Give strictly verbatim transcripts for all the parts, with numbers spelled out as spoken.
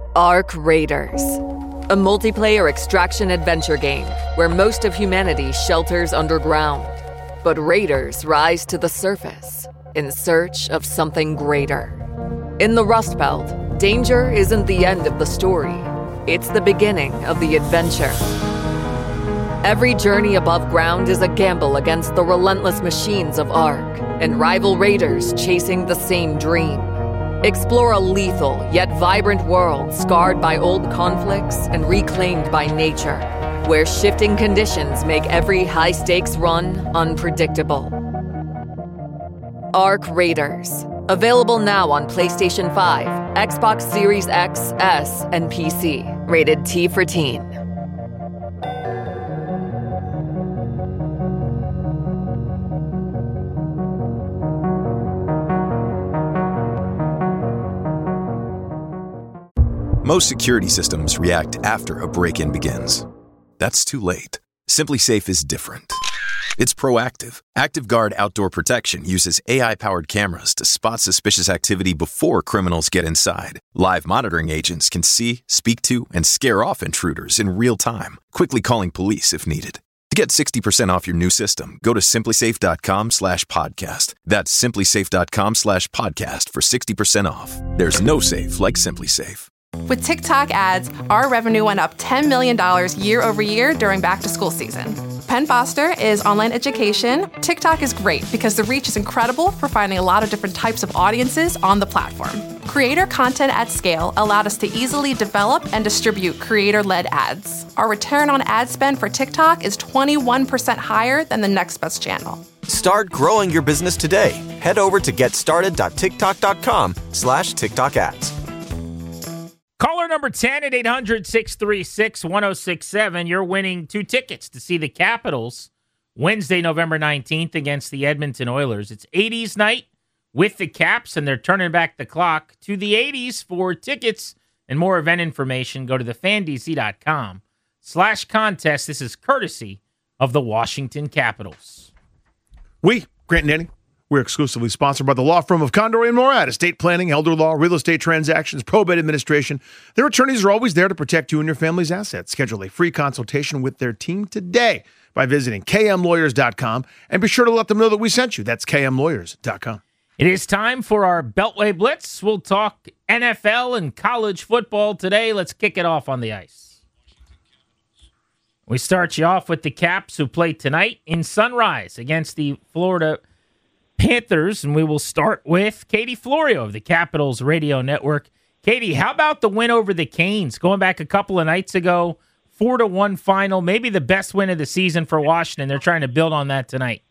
Arc Raiders, a multiplayer extraction adventure game where most of humanity shelters underground, but raiders rise to the surface in search of something greater. In the Rust Belt, danger isn't the end of the story. It's the beginning of the adventure. Every journey above ground is a gamble against the relentless machines of Arc and rival raiders chasing the same dream. Explore a lethal yet vibrant world scarred by old conflicts and reclaimed by nature, where shifting conditions make every high-stakes run unpredictable. Arc Raiders. Available now on PlayStation five, Xbox Series X, S, and P C. Rated T for Teen. Most security systems react after a break-in begins. That's too late. SimpliSafe is different. It's proactive. ActiveGuard Outdoor Protection uses A I-powered cameras to spot suspicious activity before criminals get inside. Live monitoring agents can see, speak to, and scare off intruders in real time, quickly calling police if needed. To get sixty percent off your new system, go to simplysafe.com slash podcast. That's simplysafe.com slash podcast for sixty percent off. There's no safe like SimpliSafe. With TikTok ads, our revenue went up ten million dollars year over year during back-to-school season. Penn Foster is online education. TikTok is great because the reach is incredible for finding a lot of different types of audiences on the platform. Creator content at scale allowed us to easily develop and distribute creator-led ads. Our return on ad spend for TikTok is twenty-one percent higher than the next best channel. Start growing your business today. Head over to getstarted.tiktok.com slash TikTok ads. Caller number ten at eight hundred, six three six, one oh six seven. You're winning two tickets to see the Capitals Wednesday, November nineteenth against the Edmonton Oilers. It's eighties night with the Caps, and they're turning back the clock to the eighties. For tickets and more event information, go to thefandc.com slash contest. This is courtesy of the Washington Capitals. We, Grant and Danny, we're exclusively sponsored by the law firm of Condor and Morad, estate planning, elder law, real estate transactions, probate administration. Their attorneys are always there to protect you and your family's assets. Schedule a free consultation with their team today by visiting k m lawyers dot com, and be sure to let them know that we sent you. That's k m lawyers dot com. It is time for our Beltway Blitz. We'll talk N F L and college football today. Let's kick it off on the ice. We start you off with the Caps, who play tonight in Sunrise against the Florida Panthers, and we will start with Katie Florio of the Capitals Radio Network. Katie, how about the win over the Canes going back a couple of nights ago? Four to one final, maybe the best win of the season for Washington. They're trying to build on that tonight.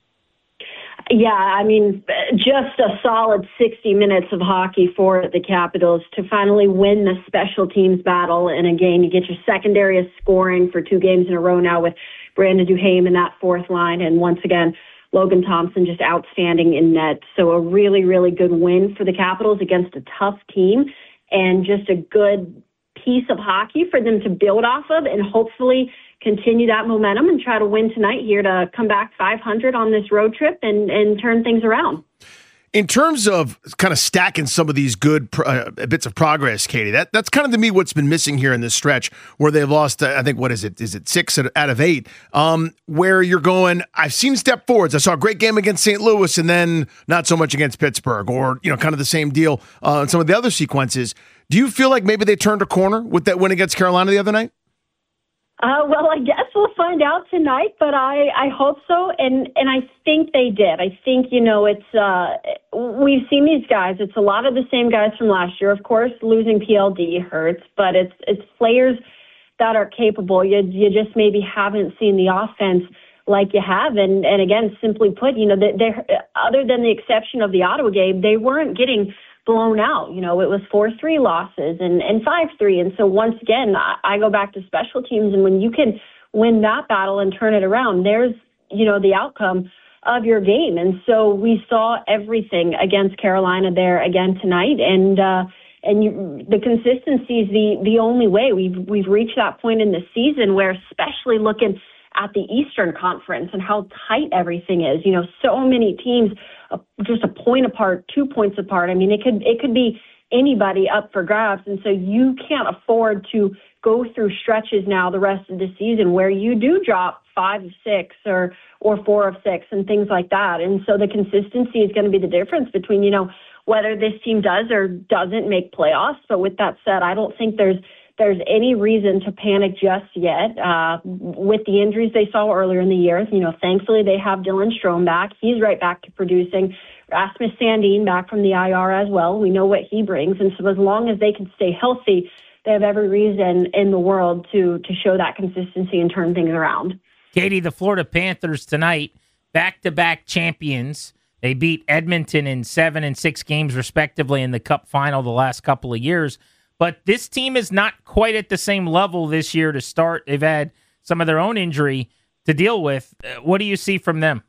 Yeah, I mean, just a solid sixty minutes of hockey for the Capitals to finally win the special teams battle. And again, you get your secondary of scoring for two games in a row now with Brandon Duhaime in that fourth line, and once again, Logan Thompson just outstanding in net. So a really, really good win for the Capitals against a tough team, and just a good piece of hockey for them to build off of and hopefully continue that momentum and try to win tonight here to come back five hundred on this road trip and, and turn things around. In terms of kind of stacking some of these good uh, bits of progress, Katie, that that's kind of to me what's been missing here in this stretch where they've lost, uh, I think, what is it? Is it six out of eight? Um, where you're going, I've seen step forwards. I saw a great game against Saint Louis and then not so much against Pittsburgh, or, you know, kind of the same deal uh, in some of the other sequences. Do you feel like maybe they turned a corner with that win against Carolina the other night? Uh, well, I guess we'll find out tonight, but I, I hope so, and, and I think they did. I think, you know, it's uh, we've seen these guys. It's a lot of the same guys from last year. Of course, losing P L D hurts, but it's it's players that are capable. You you just maybe haven't seen the offense like you have, and, and again, simply put, you know, they, they other than the exception of the Ottawa game, they weren't getting blown out. You know, it was four three losses and, and five three. And so once again, I, I go back to special teams, and when you can win that battle and turn it around, there's, you know, the outcome of your game. And so we saw everything against Carolina there again tonight. And, uh, and you, the consistency is the, the only way. We've, we've reached that point in the season where, especially looking at the Eastern Conference and how tight everything is, you know, so many teams uh, just a point apart, two points apart. I mean, it could it could be anybody up for grabs. And so you can't afford to go through stretches now the rest of the season where you do drop five of six or or four of six and things like that. And so the consistency is going to be the difference between, you know, whether this team does or doesn't make playoffs. But with that said, I don't think there's there's any reason to panic just yet. Uh, with the injuries they saw earlier in the year, you know, thankfully they have Dylan Strome back. He's right back to producing. Rasmus Sandin back from the I R as well. We know what he brings. And so as long as they can stay healthy, they have every reason in the world to to show that consistency and turn things around. Katie, the Florida Panthers tonight, back-to-back champions. They beat Edmonton in seven and six games, respectively, in the Cup final the last couple of years. But this team is not quite at the same level this year to start. They've had some of their own injury to deal with. Uh, what do you see from them?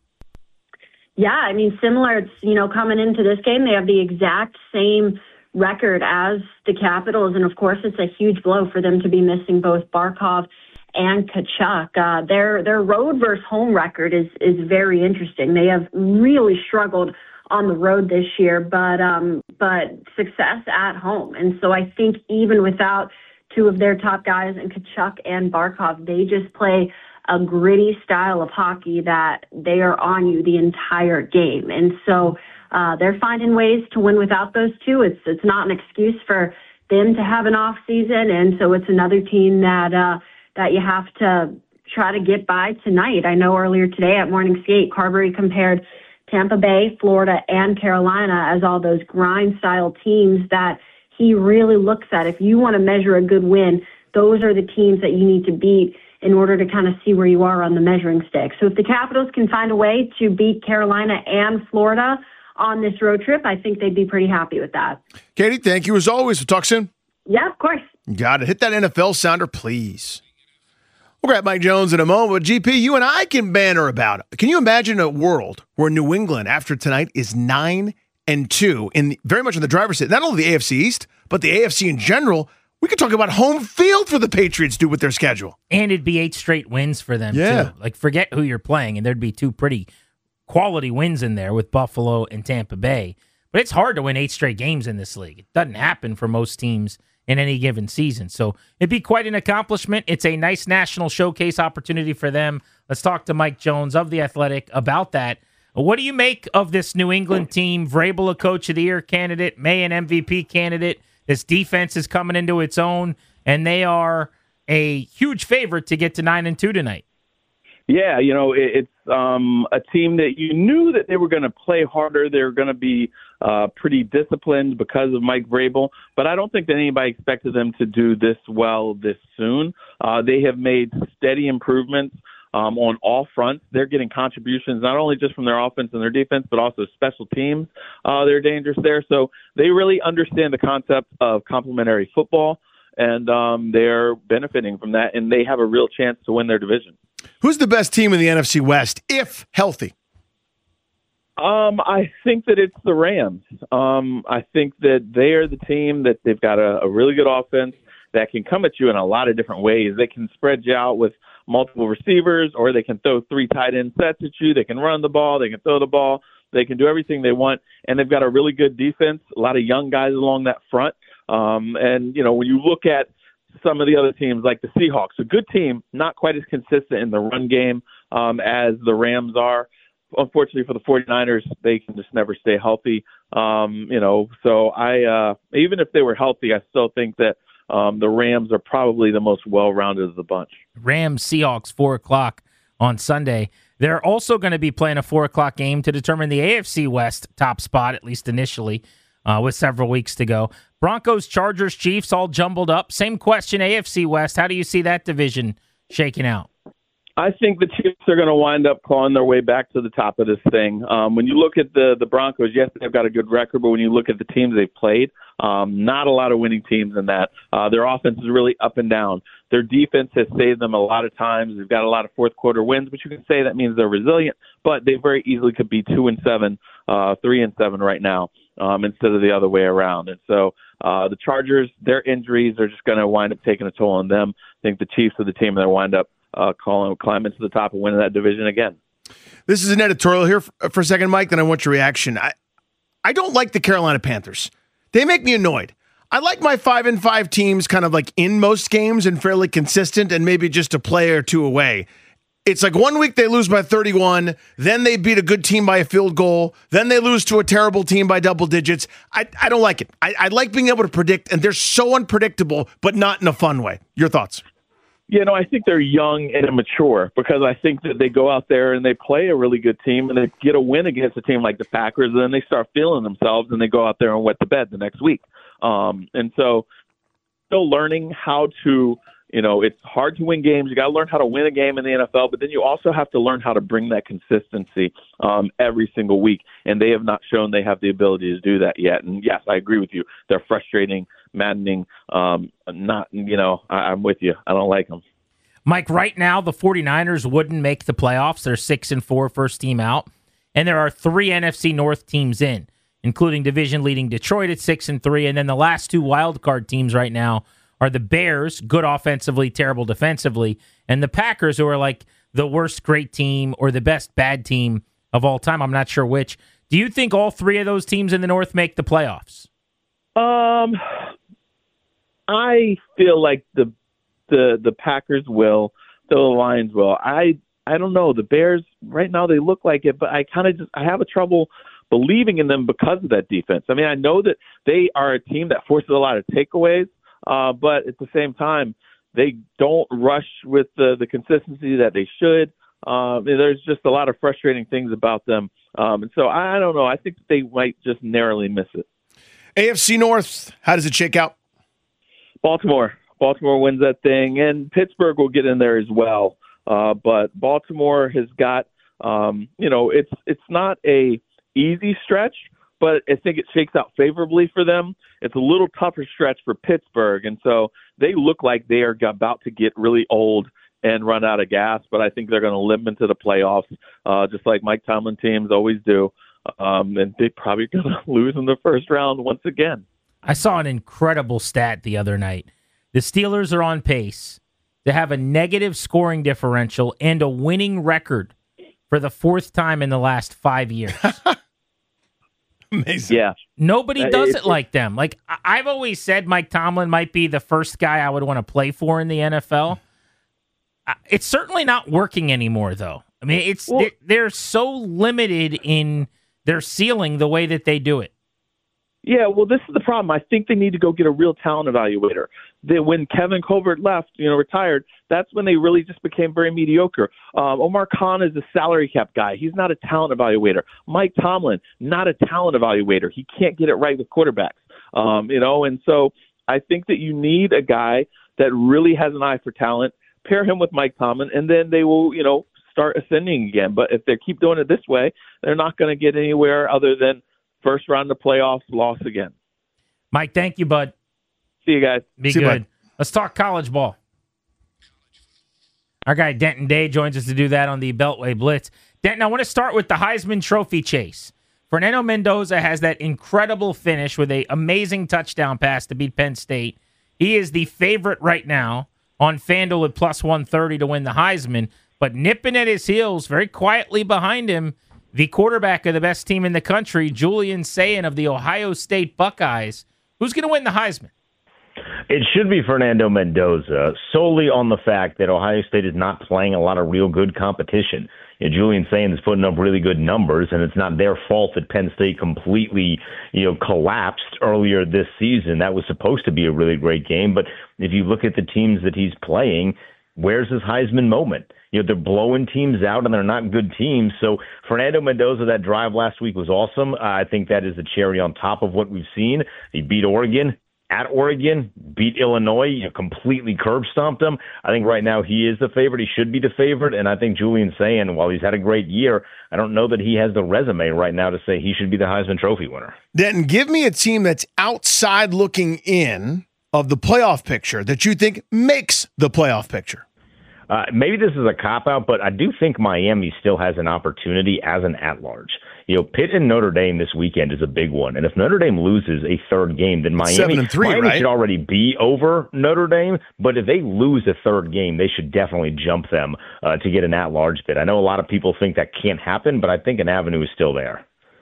Yeah, I mean, similar. It's, you know, coming into this game, they have the exact same record as the Capitals. And, of course, it's a huge blow for them to be missing both Barkov and Tkachuk. Uh, their their road versus home record is is very interesting. They have really struggled on the road this year, but um, but success at home. And so I think even without two of their top guys, and Tkachuk and Barkov, they just play a gritty style of hockey that they are on you the entire game. And so uh, they're finding ways to win without those two. It's it's not an excuse for them to have an off season, and so it's another team that uh, that you have to try to get by tonight. I know earlier today at Morning Skate, Carberry compared Tampa Bay, Florida, and Carolina as all those grind-style teams that he really looks at. If you want to measure a good win, those are the teams that you need to beat in order to kind of see where you are on the measuring stick. So if the Capitals can find a way to beat Carolina and Florida on this road trip, I think they'd be pretty happy with that. Katie, thank you as always. We'll talk soon. Yeah, of course. Got it. Hit that N F L sounder, please. We'll grab Mike Jones in a moment. But G P, you and I can banter about it. Can you imagine a world where New England, after tonight, is nine and two, in the, very much in the driver's seat? Not only the A F C East, but the A F C in general. We could talk about home field for the Patriots do with their schedule. And it'd be eight straight wins for them, yeah. too. Like, forget who you're playing, and there'd be two pretty quality wins in there with Buffalo and Tampa Bay. But it's hard to win eight straight games in this league. It doesn't happen for most teams in any given season. So it'd be quite an accomplishment. It's a nice national showcase opportunity for them. Let's talk to Mike Jones of The Athletic about that. What do you make of this New England team? Vrabel, a Coach of the Year candidate, May an M V P candidate. This defense is coming into its own, and they are a huge favorite to get to nine and two tonight. Yeah, you know, it, it's um, a team that you knew that they were going to play harder. They were going to be uh, pretty disciplined because of Mike Vrabel, but I don't think that anybody expected them to do this well this soon. Uh, they have made steady improvements um, on all fronts. They're getting contributions not only just from their offense and their defense, but also special teams. Uh, they're dangerous there. So they really understand the concept of complementary football, and um, they're benefiting from that, and they have a real chance to win their division. Who's the best team in the N F C West, if healthy? Um, I think that it's the Rams. Um, I think that they are the team that they've got a, a really good offense that can come at you in a lot of different ways. They can spread you out with multiple receivers, or they can throw three tight end sets at you. They can run the ball. They can throw the ball. They can do everything they want, and they've got a really good defense, a lot of young guys along that front. Um, and, you know, when you look at some of the other teams like the Seahawks, a good team, not quite as consistent in the run game um, as the Rams are. Unfortunately for the 49ers, they can just never stay healthy. Um, you know, so I, uh, even if they were healthy, I still think that um, the Rams are probably the most well-rounded of the bunch. Rams, Seahawks, four o'clock on Sunday. They're also going to be playing a four o'clock game to determine the A F C West top spot, at least initially, uh, with several weeks to go. Broncos, Chargers, Chiefs, all jumbled up. Same question, A F C West. How do you see that division shaking out? I think the Chiefs are going to wind up clawing their way back to the top of this thing. Um, when you look at the, the Broncos, yes, they've got a good record, but when you look at the teams they've played, um, not a lot of winning teams in that. Uh, their offense is really up and down. Their defense has saved them a lot of times. They've got a lot of fourth quarter wins, but you can say that means they're resilient, but they very easily could be two and seven, uh, three and seven right now. Um, instead of the other way around. And so uh, the Chargers, their injuries are just going to wind up taking a toll on them. I think the Chiefs are the team that wind up uh, calling, climbing to the top and winning that division again. This is an editorial here for, for a second, Mike, then I want your reaction. I, I don't like the Carolina Panthers. They make me annoyed. I like my five and five teams kind of like in most games and fairly consistent and maybe just a play or two away. It's like one week they lose by thirty-one, then they beat a good team by a field goal, then they lose to a terrible team by double digits. I, I don't like it. I, I like being able to predict, and they're so unpredictable, but not in a fun way. Your thoughts? You know, I think they're young and immature because I think that they go out there and they play a really good team and they get a win against a team like the Packers, and then they start feeling themselves and they go out there and wet the bed the next week. Um, and so still learning how to, you know, it's hard to win games. You got to learn how to win a game in the N F L, but then you also have to learn how to bring that consistency um, every single week. And they have not shown they have the ability to do that yet. And yes, I agree with you. They're frustrating, maddening. Um, not, you know, I, I'm with you. I don't like them. Mike, right now, the 49ers wouldn't make the playoffs. They're six and four, first team out. And there are three N F C North teams in, including division-leading Detroit at six and three. And then the last two wild card teams right now are the Bears, good offensively, terrible defensively, and the Packers, who are like the worst great team or the best bad team of all time. I'm not sure which. Do you think all three of those teams in the North make the playoffs? Um, I feel like the the the Packers will, the Lions will. I I don't know. The Bears right now, they look like it, but I kind of just I have a trouble believing in them because of that defense. I mean, I know that they are a team that forces a lot of takeaways. Uh, but at the same time, they don't rush with the, the consistency that they should. Uh, there's just a lot of frustrating things about them. Um, and so I, I don't know. I think they might just narrowly miss it. A F C North, how does it shake out? Baltimore. Baltimore wins that thing, and Pittsburgh will get in there as well. Uh, but Baltimore has got, um, you know, it's it's not a easy stretch, but I think it shakes out favorably for them. It's a little tougher stretch for Pittsburgh, and so they look like they are about to get really old and run out of gas, but I think they're going to limp into the playoffs, uh, just like Mike Tomlin teams always do, um, and they're probably going to lose in the first round once again. I saw an incredible stat the other night. The Steelers are on pace to have a negative scoring differential and a winning record for the fourth time in the last five years. Amazing. Yeah. Nobody Uh, does it's- it like them. Like, I- I've always said Mike Tomlin might be the first guy I would want to play for in the N F L. Uh, It's certainly not working anymore, though. I mean, it's Well- they're, they're so limited in their ceiling the way that they do it. Yeah, well, this is the problem. I think they need to go get a real talent evaluator. They, when Kevin Colbert left, you know, retired, that's when they really just became very mediocre. Um, Omar Khan is a salary cap guy. He's not a talent evaluator. Mike Tomlin, not a talent evaluator. He can't get it right with quarterbacks, um, you know, and so I think that you need a guy that really has an eye for talent, pair him with Mike Tomlin, and then they will, you know, start ascending again. But if they keep doing it this way, they're not going to get anywhere other than first round of playoffs, loss again. Mike, thank you, bud. See you guys. Be See you, good. bud. Let's talk college ball. Our guy Denton Day joins us to do that on the Beltway Blitz. Denton, I want to start with the Heisman Trophy chase. Fernando Mendoza has that incredible finish with an amazing touchdown pass to beat Penn State. He is the favorite right now on FanDuel at plus one thirty to win the Heisman, but nipping at his heels, very quietly behind him, the quarterback of the best team in the country, Julian Sayin of the Ohio State Buckeyes. Who's going to win the Heisman? It should be Fernando Mendoza, solely on the fact that Ohio State is not playing a lot of real good competition. You know, Julian Sayin is putting up really good numbers, and it's not their fault that Penn State completely, you know, collapsed earlier this season. That was supposed to be a really great game, but if you look at the teams that he's playing, where's his Heisman moment? You know, they're blowing teams out, and they're not good teams. So Fernando Mendoza, that drive last week was awesome. Uh, I think that is a cherry on top of what we've seen. He beat Oregon at Oregon, beat Illinois, you know, completely curb stomped them. I think right now he is the favorite. He should be the favorite. And I think Julian Sayin, while he's had a great year, I don't know that he has the resume right now to say he should be the Heisman Trophy winner. Denton, give me a team that's outside looking in of the playoff picture that you think makes the playoff picture. Uh, maybe this is a cop-out, but I do think Miami still has an opportunity as an at-large. You know, Pitt and Notre Dame this weekend is a big one. And if Notre Dame loses a third game, then Miami, Seven and three, Miami right? should already be over Notre Dame. But if they lose a third game, they should definitely jump them uh, to get an at-large bid. I know a lot of people think that can't happen, but I think an avenue is still there.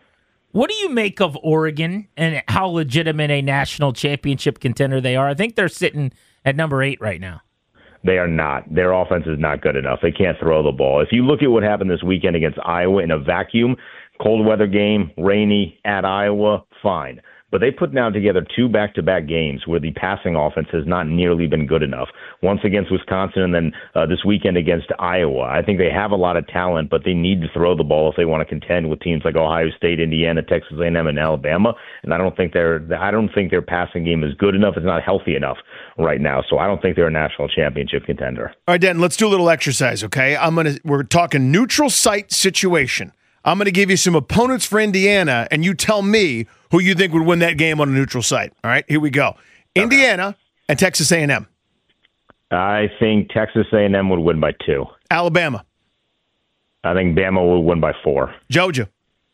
What do you make of Oregon and how legitimate a national championship contender they are? I think they're sitting at number eight right now. They are not. Their offense is not good enough. They can't throw the ball. If you look at what happened this weekend against Iowa in a vacuum, cold weather game, rainy, at Iowa, fine. But they put now together two back-to-back games where the passing offense has not nearly been good enough. Once against Wisconsin and then uh, this weekend against Iowa. I think they have a lot of talent, but they need to throw the ball if they want to contend with teams like Ohio State, Indiana, Texas A and M, and Alabama. And I don't think their I don't think their passing game is good enough. It's not healthy enough right now. So I don't think they're a national championship contender. All right, Dan, let's do a little exercise, okay? I'm gonna we're talking neutral site situation. I'm going to give you some opponents for Indiana, and you tell me who you think would win that game on a neutral site. All right, here we go. Okay. Indiana and Texas A and M. I think Texas A and M would win by two. Alabama. I think Bama will win by four. Georgia.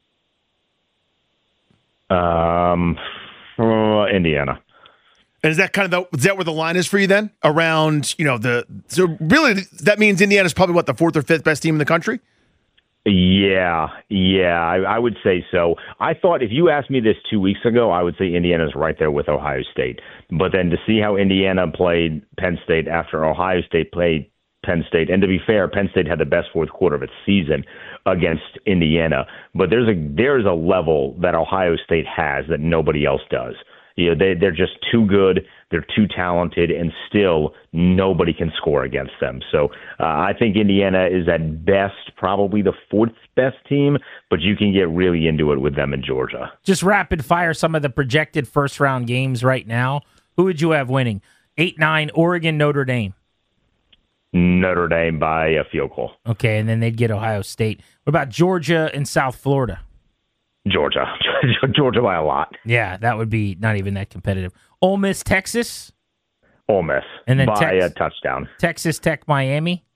Um, uh, Indiana. And is that kind of the, is that where the line is for you then? Around, you know, the so really that means Indiana's probably what, the fourth or fifth best team in the country? Yeah, yeah, I, I would say so. I thought if you asked me this two weeks ago, I would say Indiana's right there with Ohio State. But then to see how Indiana played Penn State after Ohio State played Penn State, and to be fair, Penn State had the best fourth quarter of its season against Indiana. But there's a there's a level that Ohio State has that nobody else does. You know, they, they're just too good, they're too talented, and still nobody can score against them. So uh, I think Indiana is at best probably the fourth best team, but you can get really into it with them in Georgia. Just rapid fire some of the projected first-round games right now. Who would you have winning? eight nine, Oregon, Notre Dame. Notre Dame by a field goal. Okay, and then they'd get Ohio State. What about Georgia and South Florida? Georgia. Georgia by a lot. Yeah, that would be not even that competitive. Ole Miss, Texas? Ole Miss and then by Tex- a touchdown. Texas Tech, Miami?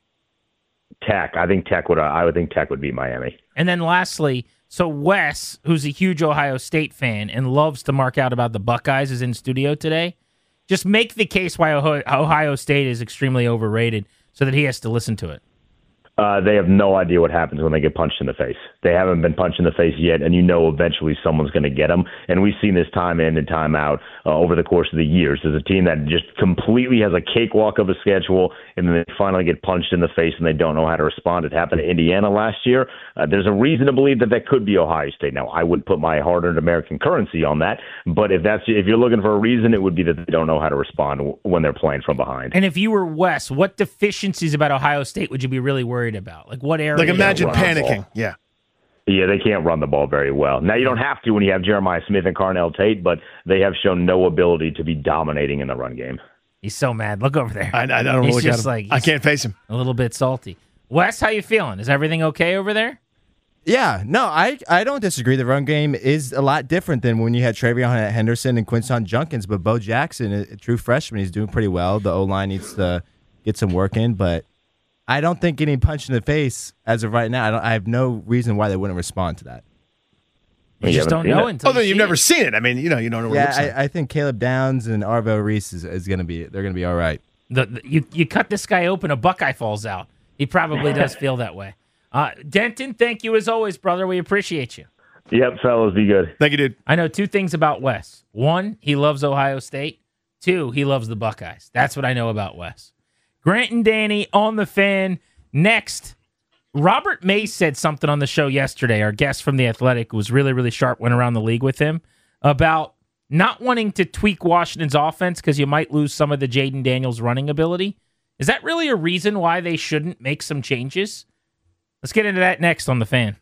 Tech. I think Tech would. Uh, I would think Tech would beat Miami. And then lastly, so Wes, who's a huge Ohio State fan and loves to mark out about the Buckeyes, is in studio today. Just make the case why Ohio State is extremely overrated so that he has to listen to it. Uh, they have no idea what happens when they get punched in the face. They haven't been punched in the face yet, and you know eventually someone's going to get them. And we've seen this time in and time out uh, over the course of the years. There's a team that just completely has a cakewalk of a schedule, and then they finally get punched in the face and they don't know how to respond. It happened to Indiana last year. Uh, there's a reason to believe that that could be Ohio State. Now, I wouldn't put my hard-earned American currency on that, but if that's if you're looking for a reason, it would be that they don't know how to respond when they're playing from behind. And if you were Wes, what deficiencies about Ohio State would you be really worried about? Like what area? Like imagine panicking. Yeah. Yeah, they can't run the ball very well. Now, you don't have to when you have Jeremiah Smith and Carnell Tate, but they have shown no ability to be dominating in the run game. He's so mad. Look over there. I, I don't he's look just at him. Like, I can't face him. A little bit salty. Wes, how you feeling? Is everything okay over there? Yeah, no, I I don't disagree. The run game is a lot different than when you had Travion Henderson and Quinton Junkins, but Bo Jackson, a, a true freshman, he's doing pretty well. The O-line needs to get some work in, but I don't think getting punched in the face as of right now, I, don't, I have no reason why they wouldn't respond to that. You, you just don't know it. until Although you you've see never it. seen it. I mean, you know, you don't know what yeah, it looks I, like. I think Caleb Downs and Arvo Reese is, is going to be, they're going to be all right. The, the, you, you cut this guy open, a Buckeye falls out. He probably does feel that way. Uh, Denton, thank you as always, brother. We appreciate you. Yep, fellas, be good. Thank you, dude. I know two things about Wes. One, he loves Ohio State. Two, he loves the Buckeyes. That's what I know about Wes. Grant and Danny on the Fan. Next, Robert Mace said something on the show yesterday. Our guest from The Athletic was really, really sharp, went around the league with him, about not wanting to tweak Washington's offense because you might lose some of the Jaden Daniels running ability. Is that really a reason why they shouldn't make some changes? Let's get into that next on The Fan.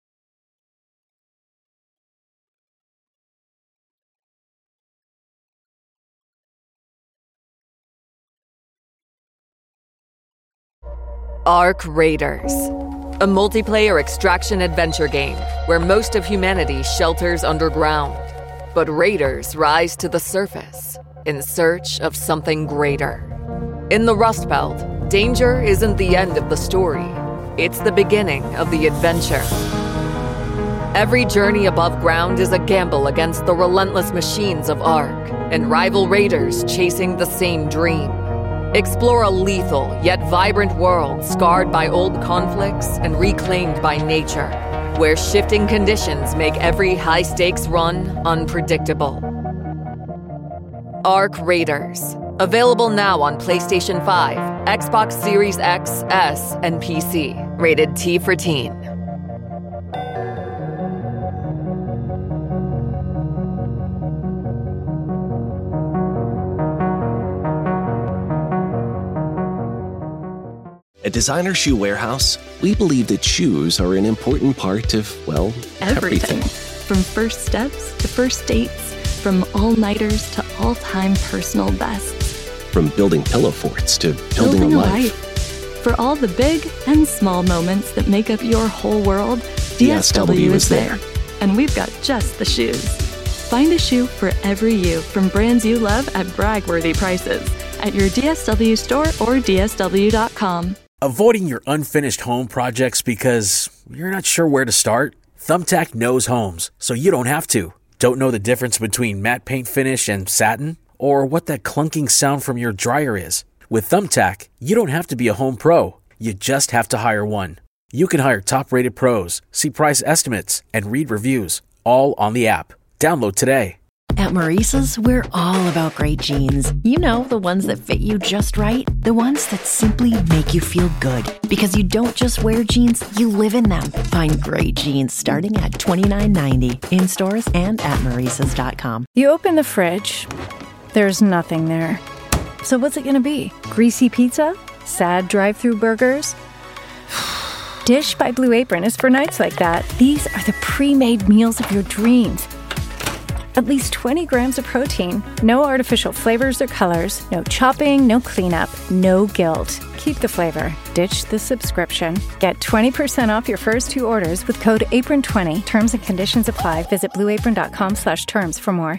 Arc Raiders, a multiplayer extraction adventure game where most of humanity shelters underground, but raiders rise to the surface in search of something greater. In the Rust Belt, danger isn't the end of the story. It's the beginning of the adventure. Every journey above ground is a gamble against the relentless machines of Arc and rival raiders chasing the same dream. Explore a lethal yet vibrant world scarred by old conflicts and reclaimed by nature. where shifting conditions make every high-stakes run unpredictable. Arc Raiders. Available now on PlayStation five, Xbox Series X, S, and P C. Rated T for Teen. At Designer Shoe Warehouse, we believe that shoes are an important part of, well, everything. everything. From first steps to first dates, from all-nighters to all-time personal bests. From building pillow forts to building, building a a life. life. For all the big and small moments that make up your whole world, D S W is there. And we've got just the shoes. Find a shoe for every you from brands you love at brag-worthy prices at your D S W store or D S W dot com. Avoiding your unfinished home projects because you're not sure where to start? Thumbtack knows homes, so you don't have to. Don't know the difference between matte paint finish and satin? Or what that clunking sound from your dryer is? With Thumbtack, you don't have to be a home pro. You just have to hire one. You can hire top-rated pros, see price estimates, and read reviews, all on the app. Download today. At Maurice's, we're all about great jeans. You know, the ones that fit you just right. The ones that simply make you feel good. Because you don't just wear jeans, you live in them. Find great jeans starting at twenty-nine ninety in stores and at maurices dot com. You open the fridge, there's nothing there. So what's it gonna be? Greasy pizza? Sad drive-through burgers? Dish by Blue Apron is for nights like that. These are the pre-made meals of your dreams. At least twenty grams of protein, no artificial flavors or colors, no chopping, no cleanup, no guilt. Keep the flavor. Ditch the subscription. Get twenty percent off your first two orders with code apron twenty. Terms and conditions apply. Visit blue apron dot com slash terms for more.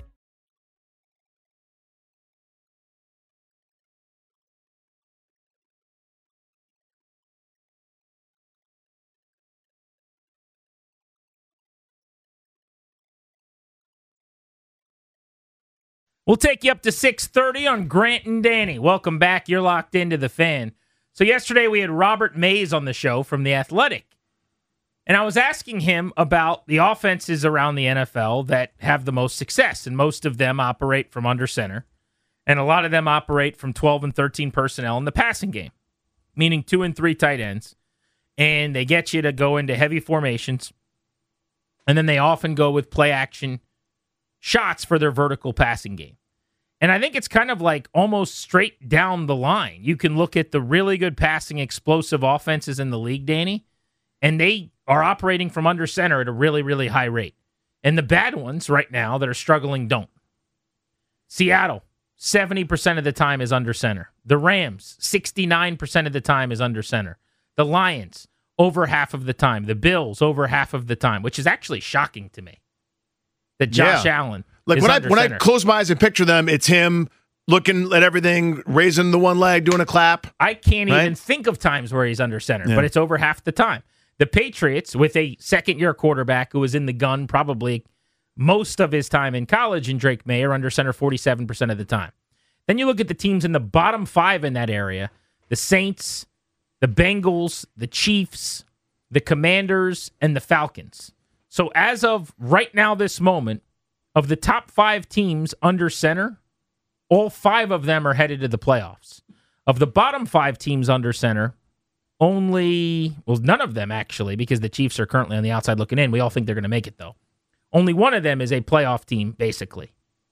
We'll take you up to six thirty on Grant and Danny. Welcome back. You're locked into The Fan. So yesterday we had Robert Mays on the show from The Athletic. And I was asking him about the offenses around the N F L that have the most success. And most of them operate from under center. And a lot of them operate from twelve and thirteen personnel in the passing game. Meaning two and three tight ends. And they get you to go into heavy formations. And then they often go with play action shots for their vertical passing game. And I think it's kind of like almost straight down the line. You can look at the really good passing explosive offenses in the league, Danny, and they are operating from under center at a really, really high rate. And the bad ones right now that are struggling don't. Seattle, seventy percent of the time is under center. The Rams, sixty-nine percent of the time is under center. The Lions, over half of the time. The Bills, over half of the time, which is actually shocking to me. That Josh yeah. Allen like is when I under when center. I close my eyes and picture them, it's him looking at everything, raising the one leg, doing a clap. I can't right? even think of times where he's under center, Yeah. but it's over half the time. The Patriots, with a second-year quarterback who was in the gun probably most of his time in college, and Drake May, are under center forty-seven percent of the time. Then you look at the teams in the bottom five in that area: the Saints, the Bengals, the Chiefs, the Commanders, and the Falcons. So as of right now, this moment, of the top five teams under center, all five of them are headed to the playoffs. Of the bottom five teams under center, only, well, none of them actually, because the Chiefs are currently on the outside looking in. We all think they're going to make it, though. Only one of them is a playoff team, basically.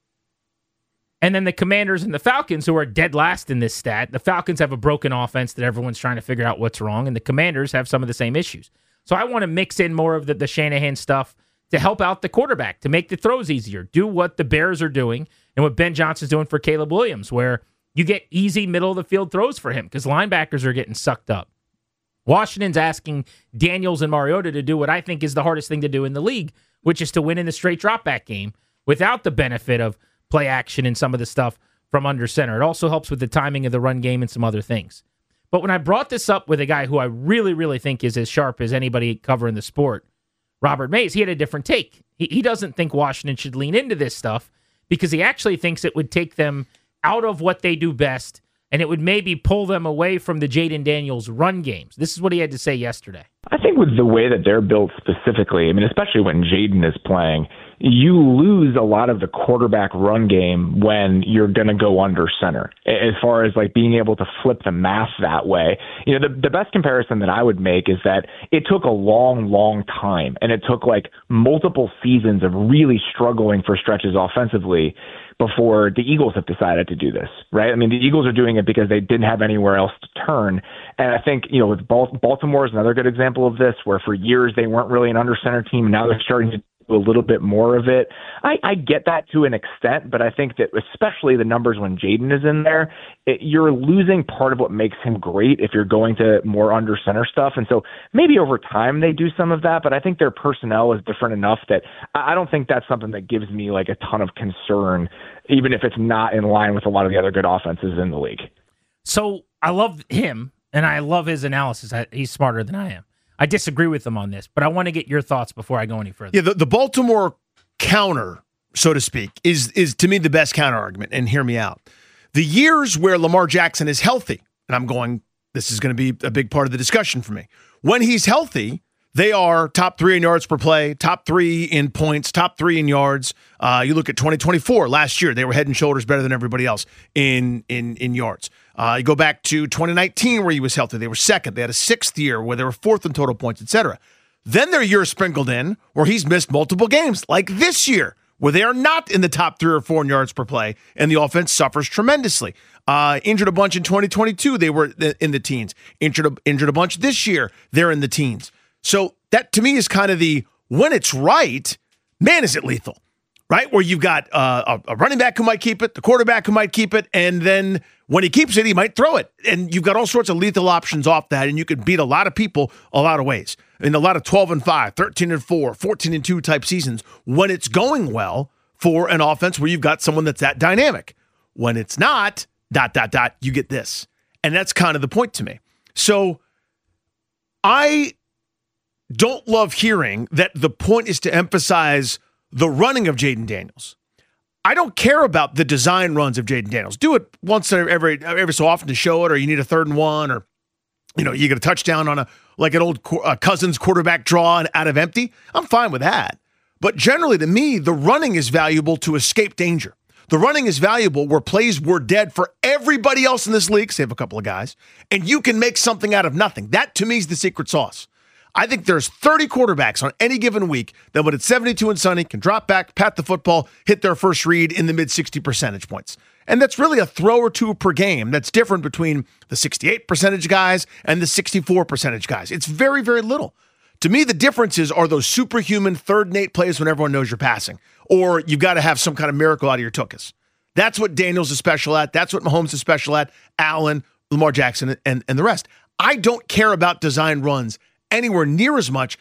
And then the Commanders and the Falcons, who are dead last in this stat. The Falcons have a broken offense that everyone's trying to figure out what's wrong, and the Commanders have some of the same issues. So I want to mix in more of the, the Shanahan stuff to help out the quarterback, to make the throws easier. Do what the Bears are doing and what Ben Johnson's doing for Caleb Williams, where you get easy middle-of-the-field throws for him because linebackers are getting sucked up. Washington's asking Daniels and Mariota to do what I think is the hardest thing to do in the league, which is to win in the straight drop-back game without the benefit of play action and some of the stuff from under center. It also helps with the timing of the run game and some other things. But when I brought this up with a guy who I really, really think is as sharp as anybody covering the sport, Robert Mays, he had a different take. He, he doesn't think Washington should lean into this stuff because he actually thinks it would take them out of what they do best and it would maybe pull them away from the Jaden Daniels run games. This is what he had to say yesterday. I think with the way that they're built specifically, I mean, especially when Jayden is playing, you lose a lot of the quarterback run game when you're going to go under center, as far as like being able to flip the math that way. You know, the, the best comparison that I would make is that it took a long, long time, and it took like multiple seasons of really struggling for stretches offensively before the Eagles have decided to do this, right? I mean, the Eagles are doing it because they didn't have anywhere else to turn. And I think, you know, with Baltimore is another good example of this, where for years they weren't really an under center team, and now they're starting to a little bit more of it. I, I get that to an extent, but I think that especially the numbers when Jayden is in there, it, you're losing part of what makes him great if you're going to more under center stuff. And so maybe over time they do some of that, but I think their personnel is different enough that I don't think that's something that gives me like a ton of concern, even if it's not in line with a lot of the other good offenses in the league. So I love him and I love his analysis. I, he's smarter than I am. I disagree with them on this, but I want to get your thoughts before I go any further. Yeah, the, the Baltimore counter, so to speak, is is to me the best counter argument, and hear me out. The years where Lamar Jackson is healthy, and I'm going, this is going to be a big part of the discussion for me. When he's healthy, they are top three in yards per play, top three in points, top three in yards. Uh, you look at twenty twenty-four, last year, they were head and shoulders better than everybody else in in in yards. Uh, you go back to twenty nineteen where he was healthy. They were second. They had a sixth year where they were fourth in total points, et cetera. Then their year sprinkled in where he's missed multiple games, like this year, where they are not in the top three or four in yards per play, and the offense suffers tremendously. Uh, injured a bunch in twenty twenty-two. They were in the teens. Injured a, injured a bunch this year. They're in the teens. So that, to me, is kind of the, when it's right, man, is it lethal, right? Where you've got uh, a, a running back who might keep it, the quarterback who might keep it, and then when he keeps it, he might throw it. And you've got all sorts of lethal options off that, and you can beat a lot of people a lot of ways. In a lot of twelve and five, thirteen and four, fourteen and two type seasons, when it's going well for an offense where you've got someone that's that dynamic. When it's not, dot, dot, dot, you get this. And that's kind of the point to me. So I don't love hearing that the point is to emphasize the running of Jayden Daniels. I don't care about the design runs of Jayden Daniels. Do it once every every so often to show it, or you need a third and one, or you know you get a touchdown on a like an old uh, Cousins quarterback draw and out of empty. I'm fine with that. But generally, to me, the running is valuable to escape danger. The running is valuable where plays were dead for everybody else in this league, save a couple of guys, and you can make something out of nothing. That, to me, is the secret sauce. I think there's thirty quarterbacks on any given week that when it's seventy-two and sunny can drop back, pat the football, hit their first read in the mid sixty percentage points. And that's really a throw or two per game. That's different between the sixty-eight percentage guys and the sixty-four percentage guys. It's very, very little. To me, the differences are those superhuman third and eight plays when everyone knows you're passing, or you've got to have some kind of miracle out of your tuchus. That's what Daniels is special at. That's what Mahomes is special at. Allen, Lamar Jackson, and, and the rest. I don't care about design runs anywhere near as much.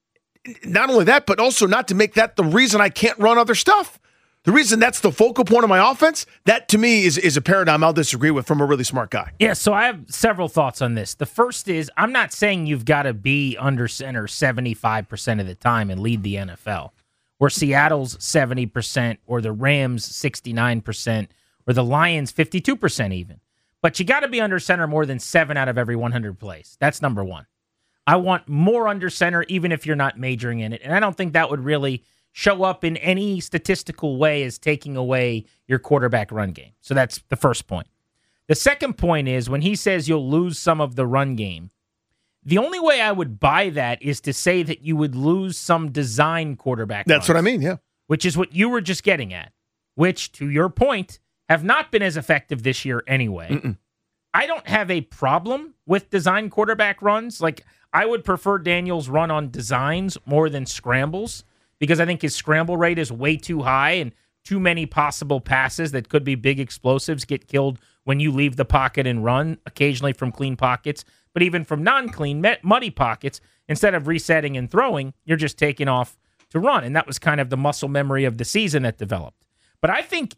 Not only that, but also not to make that the reason I can't run other stuff. The reason that's the focal point of my offense, that to me is, is a paradigm I'll disagree with from a really smart guy. Yeah, so I have several thoughts on this. The first is, I'm not saying you've got to be under center seventy-five percent of the time and lead the N F L, or Seattle's seventy percent, or the Rams sixty-nine percent, or the Lions fifty-two percent even. But you got to be under center more than seven out of every one hundred plays. That's number one. I want more under center, even if you're not majoring in it. And I don't think that would really show up in any statistical way as taking away your quarterback run game. So that's the first point. The second point is when he says you'll lose some of the run game, the only way I would buy that is to say that you would lose some design quarterback That's runs, what I mean, yeah. Which is what you were just getting at, which, to your point, have not been as effective this year anyway. Mm-mm. I don't have a problem with design quarterback runs. Like, I would prefer Daniels run on designs more than scrambles because I think his scramble rate is way too high and too many possible passes that could be big explosives get killed when you leave the pocket and run, occasionally from clean pockets, but even from non-clean, muddy pockets. Instead of resetting and throwing, you're just taking off to run. And that was kind of the muscle memory of the season that developed. But I think,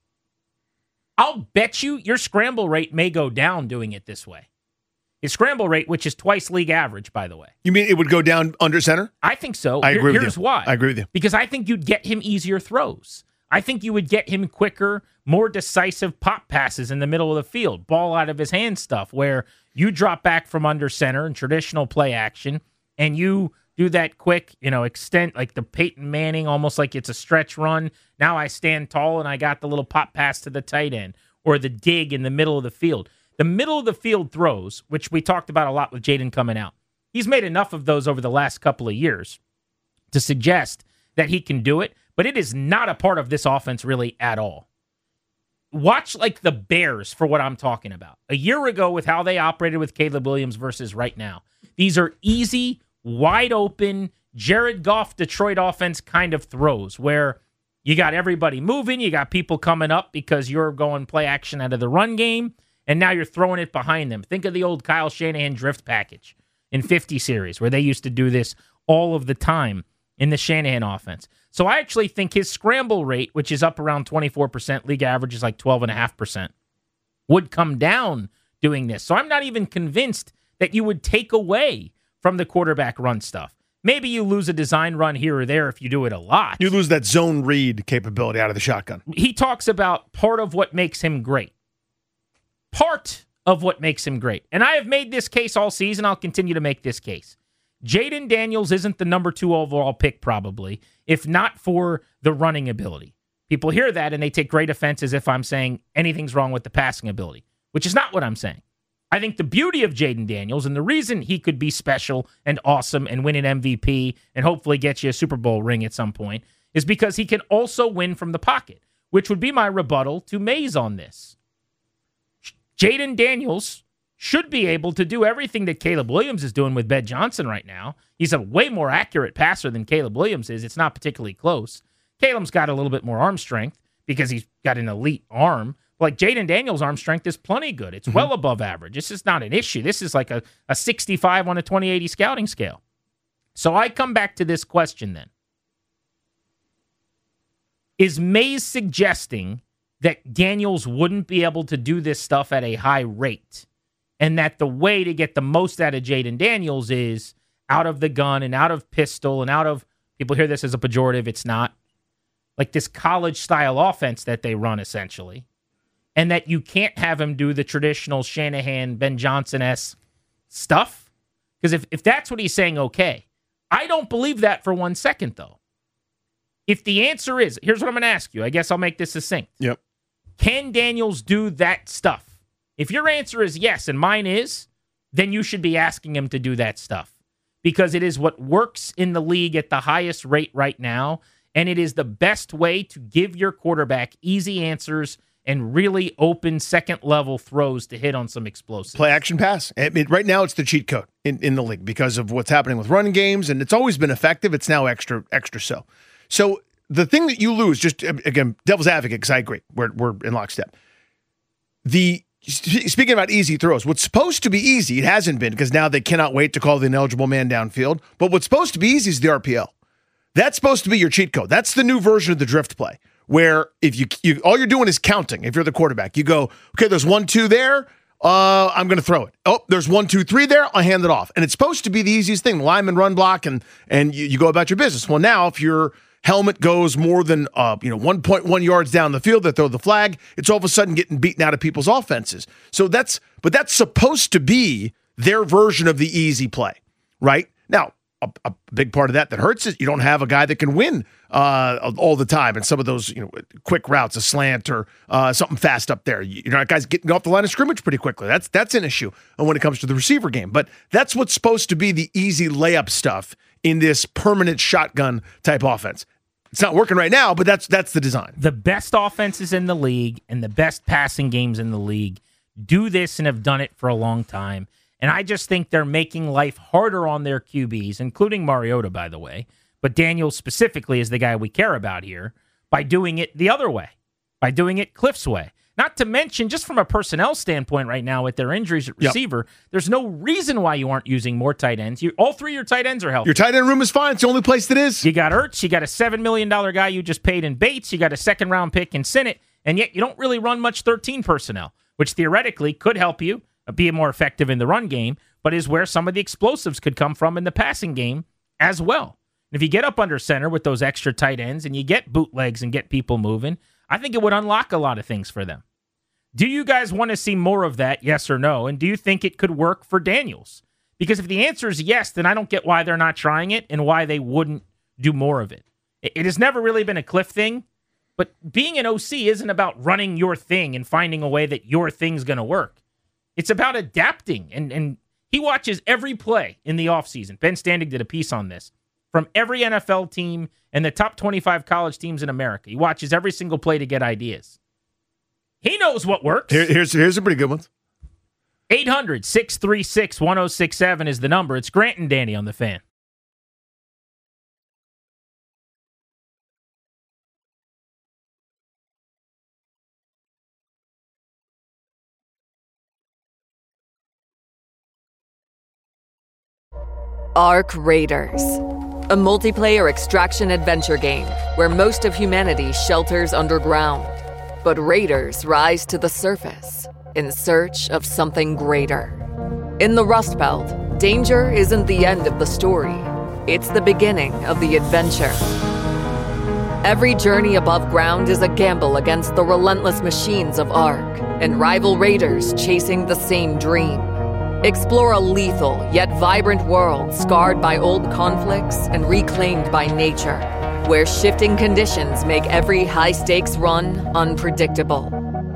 I'll bet you your scramble rate may go down doing it this way. His scramble rate, which is twice league average, by the way. You mean it would go down under center? I think so. I Here, agree with here's you. why. I agree with you. Because I think you'd get him easier throws. I think you would get him quicker, more decisive pop passes in the middle of the field, ball out of his hand stuff, where you drop back from under center in traditional play action. and you do that quick, you know, extent, like the Peyton Manning, almost like it's a stretch run. Now I stand tall and I got the little pop pass to the tight end, or the dig in the middle of the field. The middle of the field throws, which we talked about a lot with Jaden coming out. He's made enough of those over the last couple of years to suggest that he can do it, but it is not a part of this offense really at all. Watch like the Bears for what I'm talking about. A year ago with how they operated with Caleb Williams versus right now. These are easy, wide open, Jared Goff Detroit offense kind of throws where you got everybody moving, you got people coming up because you're going play action out of the run game, and now you're throwing it behind them. Think of the old Kyle Shanahan drift package in fifty series where they used to do this all of the time in the Shanahan offense. So I actually think his scramble rate, which is up around twenty-four percent, league average is like twelve point five percent, would come down doing this. So I'm not even convinced that you would take away from the quarterback run stuff. Maybe you lose a design run here or there if you do it a lot. You lose that zone read capability out of the shotgun. He talks about part of what makes him great. Part of what makes him great. And I have made this case all season. I'll continue to make this case. Jaden Daniels isn't the number two overall pick probably, if not for the running ability. People hear that and they take great offense as if I'm saying anything's wrong with the passing ability, which is not what I'm saying. I think the beauty of Jaden Daniels and the reason he could be special and awesome and win an M V P and hopefully get you a Super Bowl ring at some point is because he can also win from the pocket, which would be my rebuttal to Mays on this. Jaden Daniels should be able to do everything that Caleb Williams is doing with Ben Johnson right now. He's a way more accurate passer than Caleb Williams is. It's not particularly close. Caleb's got a little bit more arm strength because he's got an elite arm. Like Jaden Daniels' arm strength is plenty good. It's mm-hmm. well above average. This is not an issue. This is like a, a sixty-five on a twenty eighty scouting scale. So I come back to this question then. Is Mays suggesting that Daniels wouldn't be able to do this stuff at a high rate? And that the way to get the most out of Jaden Daniels is out of the gun and out of pistol and out of, people hear this as a pejorative, it's not, like this college-style offense that they run essentially. And that you can't have him do the traditional Shanahan, Ben Johnson-esque stuff? Because if, if that's what he's saying, okay. I don't believe that for one second, though. If the answer is, here's what I'm going to ask you. I guess I'll make this succinct. Yep. Can Daniels do that stuff? If your answer is yes, and mine is, then you should be asking him to do that stuff. Because it is what works in the league at the highest rate right now, and it is the best way to give your quarterback easy answers and really open second-level throws to hit on some explosives. Play action pass. I mean, right now, it's the cheat code in, in the league because of what's happening with running games, and it's always been effective. It's now extra, extra so. So the thing that you lose, just, again, devil's advocate, because I agree. We're, we're in lockstep. The Speaking about easy throws, what's supposed to be easy, it hasn't been because now they cannot wait to call the ineligible man downfield, but what's supposed to be easy is the R P O. That's supposed to be your cheat code. That's the new version of the drift play, where if you, you all you're doing is counting. If you're the quarterback, you go, okay, there's one, two there, uh, I'm going to throw it. Oh, there's one, two, three there, I'll hand it off. And it's supposed to be the easiest thing, the lineman run block, and and you, you go about your business. Well, now if your helmet goes more than uh, you know one point one yards down the field, they throw the flag, it's all of a sudden getting beaten out of people's offenses. So that's, but that's supposed to be their version of the easy play, right? Now, a, a big part of that that hurts is you don't have a guy that can win uh, all the time. And some of those, you know, quick routes, a slant or uh, something fast up there. You, you know, that guy's getting off the line of scrimmage pretty quickly. That's that's an issue when it comes to the receiver game. But that's what's supposed to be the easy layup stuff in this permanent shotgun type offense. It's not working right now, but that's that's the design. The best offenses in the league and the best passing games in the league do this and have done it for a long time. And I just think they're making life harder on their Q Bs, including Mariota, by the way. But Daniels specifically is the guy we care about here by doing it the other way, by doing it Cliff's way. Not to mention, just from a personnel standpoint right now with their injuries at receiver, yep. there's no reason why you aren't using more tight ends. You, all three of your tight ends are healthy. Your tight end room is fine. It's the only place that is. You got Ertz. You got a seven million dollars guy you just paid in Bates. You got a second-round pick in Sinnott. And yet you don't really run much thirteen personnel, which theoretically could help you be more effective in the run game, but is where some of the explosives could come from in the passing game as well. And if you get up under center with those extra tight ends and you get bootlegs and get people moving, I think it would unlock a lot of things for them. Do you guys want to see more of that, yes or no? And do you think it could work for Daniels? Because if the answer is yes, then I don't get why they're not trying it and why they wouldn't do more of it. It has never really been a Cliff thing, but being an O C isn't about running your thing and finding a way that your thing's going to work. It's about adapting, and, and he watches every play in the offseason. Ben Standing did a piece on this. From every N F L team and the top twenty-five college teams in America. He watches every single play to get ideas. He knows what works. Here, here's, here's a pretty good one. eight hundred, six three six, one oh six seven is the number. It's Grant and Danny on the Fan. Ark Raiders, a multiplayer extraction adventure game where most of humanity shelters underground. But raiders rise to the surface in search of something greater. In the Rust Belt, danger isn't the end of the story. It's the beginning of the adventure. Every journey above ground is a gamble against the relentless machines of Ark and rival raiders chasing the same dream. Explore a lethal yet vibrant world scarred by old conflicts and reclaimed by nature, where shifting conditions make every high-stakes run unpredictable.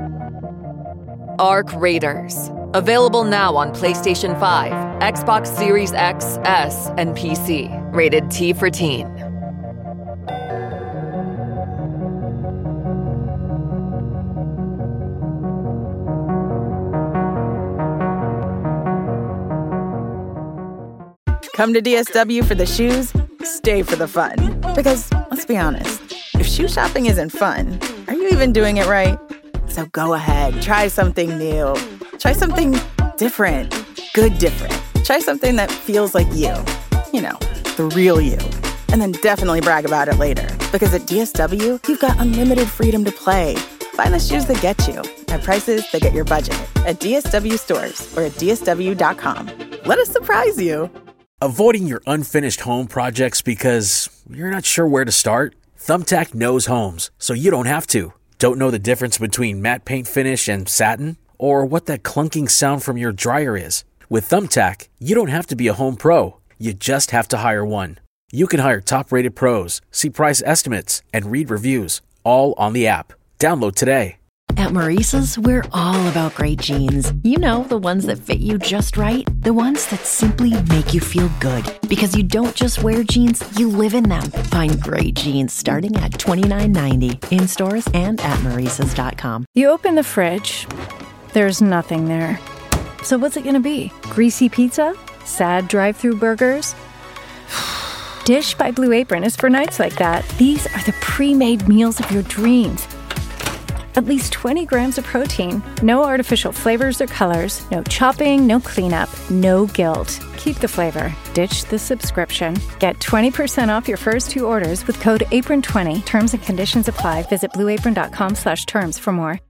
Ark Raiders. Available now on PlayStation five, Xbox Series X, S, and P C. Rated T for Teen. Come to D S W for the shoes, stay for the fun. Because, let's be honest, if shoe shopping isn't fun, are you even doing it right? So go ahead, try something new. Try something different. Good different. Try something that feels like you. You know, the real you. And then definitely brag about it later. Because at D S W, you've got unlimited freedom to play. Find the shoes that get you at prices that get your budget at D S W stores or at D S W dot com. Let us surprise you. Avoiding your unfinished home projects because you're not sure where to start? Thumbtack knows homes, so you don't have to. Don't know the difference between matte paint finish and satin? Or what that clunking sound from your dryer is? With Thumbtack, you don't have to be a home pro. You just have to hire one. You can hire top-rated pros, see price estimates, and read reviews, all on the app. Download today. At Maurice's, we're all about great jeans. You know, the ones that fit you just right. The ones that simply make you feel good. Because you don't just wear jeans, you live in them. Find great jeans starting at twenty-nine ninety in stores and at Maurice's dot com. You open the fridge, there's nothing there. So what's it gonna be? Greasy pizza? Sad drive-through burgers? Dish by Blue Apron is for nights like that. These are the pre-made meals of your dreams. At least twenty grams of protein, no artificial flavors or colors, no chopping, no cleanup, no guilt. Keep the flavor, ditch the subscription. Get twenty percent off your first two orders with code apron twenty. Terms and conditions apply. Visit blueapron.com slash terms for more.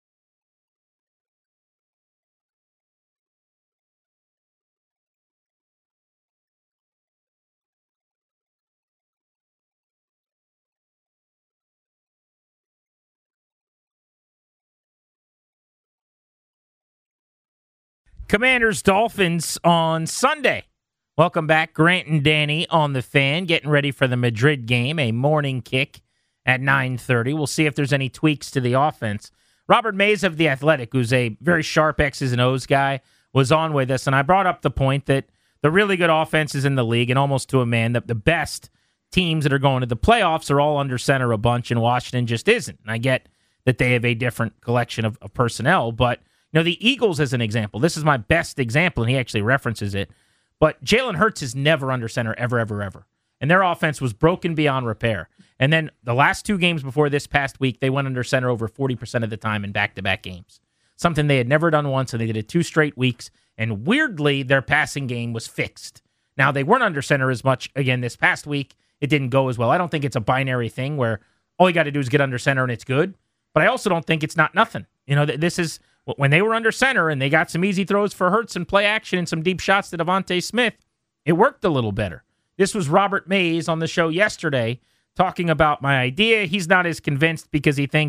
Commanders Dolphins on Sunday. Welcome back, Grant and Danny on the Fan, getting ready for the Madrid game, a morning kick at nine thirty. We'll see if there's any tweaks to the offense. Robert Mays of The Athletic, who's a very sharp X's and O's guy, was on with us, and I brought up the point that the really good offenses in the league, and almost to a man, that the best teams that are going to the playoffs are all under center a bunch, and Washington just isn't. And I get that they have a different collection of, of personnel, but you know, the Eagles, as an example, this is my best example, and he actually references it, but Jalen Hurts is never under center, ever, ever, ever. And their offense was broken beyond repair. And then the last two games before this past week, they went under center over forty percent of the time in back-to-back games. Something they had never done once, and they did it two straight weeks. And weirdly, their passing game was fixed. Now, they weren't under center as much, again, this past week. It didn't go as well. I don't think it's a binary thing where all you got to do is get under center and it's good. But I also don't think it's not nothing. You know, this is... When they were under center and they got some easy throws for Hurts and play action and some deep shots to Devontae Smith, it worked a little better. This was Robert Mays on the show yesterday talking about my idea. He's not as convinced because he thinks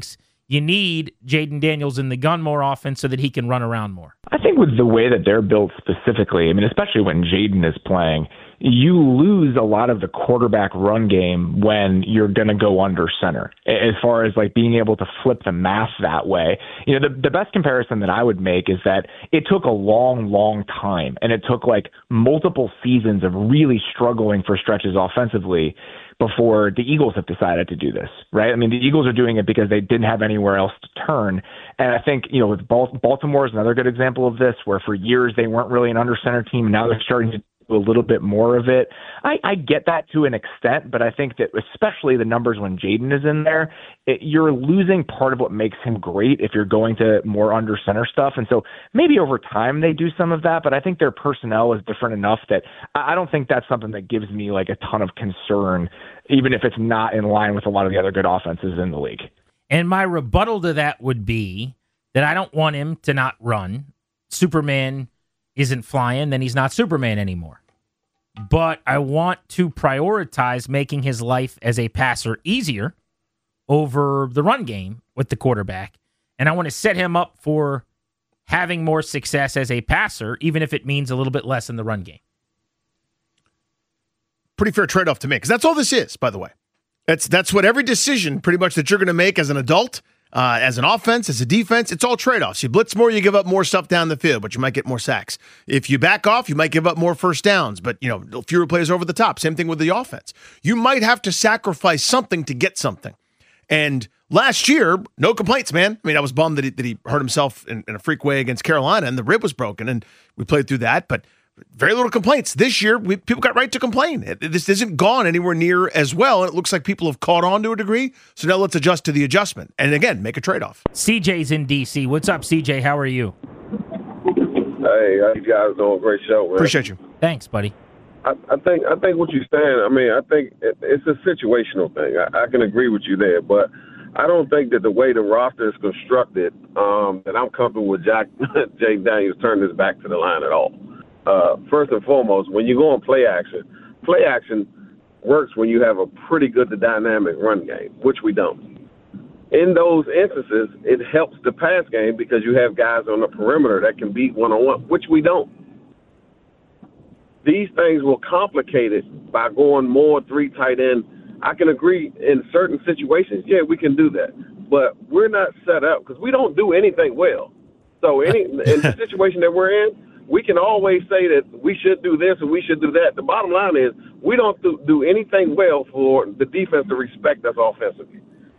you need Jaden Daniels in the gun more often so that he can run around more. I think with the way that they're built specifically, I mean, especially when Jaden is playing, you lose a lot of the quarterback run game when you're going to go under center as far as like being able to flip the math that way. You know, the, the best comparison that I would make is that it took a long, long time and it took like multiple seasons of really struggling for stretches offensively before the Eagles have decided to do this, right? I mean, the Eagles are doing it because they didn't have anywhere else to turn. And I think, you know, with Baltimore is another good example of this, where for years they weren't really an under center team. Now they're starting to do a little bit more of it. I, I get that to an extent, but I think that especially the numbers when Jaden is in there, it, you're losing part of what makes him great if you're going to more under center stuff. And so maybe over time they do some of that, but I think their personnel is different enough that I don't think that's something that gives me like a ton of concern, even if it's not in line with a lot of the other good offenses in the league. And my rebuttal to that would be that I don't want him to not run. Superman isn't flying, then he's not Superman anymore. But I want to prioritize making his life as a passer easier over the run game with the quarterback. And I want to set him up for having more success as a passer, even if it means a little bit less in the run game. Pretty fair trade-off to make, because that's all this is, by the way. That's that's what every decision pretty much that you're going to make as an adult, uh, as an offense, as a defense, it's all trade-offs. You blitz more, you give up more stuff down the field, but you might get more sacks. If you back off, you might give up more first downs, but you know, fewer plays over the top. Same thing with the offense. You might have to sacrifice something to get something. And last year, no complaints, man. I mean, I was bummed that he, that he hurt himself in, in a freak way against Carolina, and the rib was broken, and we played through that, but very little complaints. This year, we, people got right to complain. It, this isn't gone anywhere near as well, and it looks like people have caught on to a degree. So now let's adjust to the adjustment. And again, make a trade-off. C J's in D C. What's up, C J? How are you? Hey, how you guys doing? Great show, man. Appreciate you. Thanks, buddy. I, I think I think what you're saying, I mean, I think it, it's a situational thing. I, I can agree with you there, but I don't think that the way the roster is constructed, um, that I'm comfortable with Jack Jay Daniels turning his back to the line at all. Uh, first and foremost, when you go on play action, play action works when you have a pretty good dynamic run game, which we don't. In those instances, it helps the pass game because you have guys on the perimeter that can beat one-on-one, which we don't. These things will complicate it by going more three tight end. I can agree in certain situations, yeah, we can do that. But we're not set up because we don't do anything well. So any in the situation that we're in, we can always say that we should do this and we should do that. The bottom line is we don't do, do anything well for the defense to respect us offensively.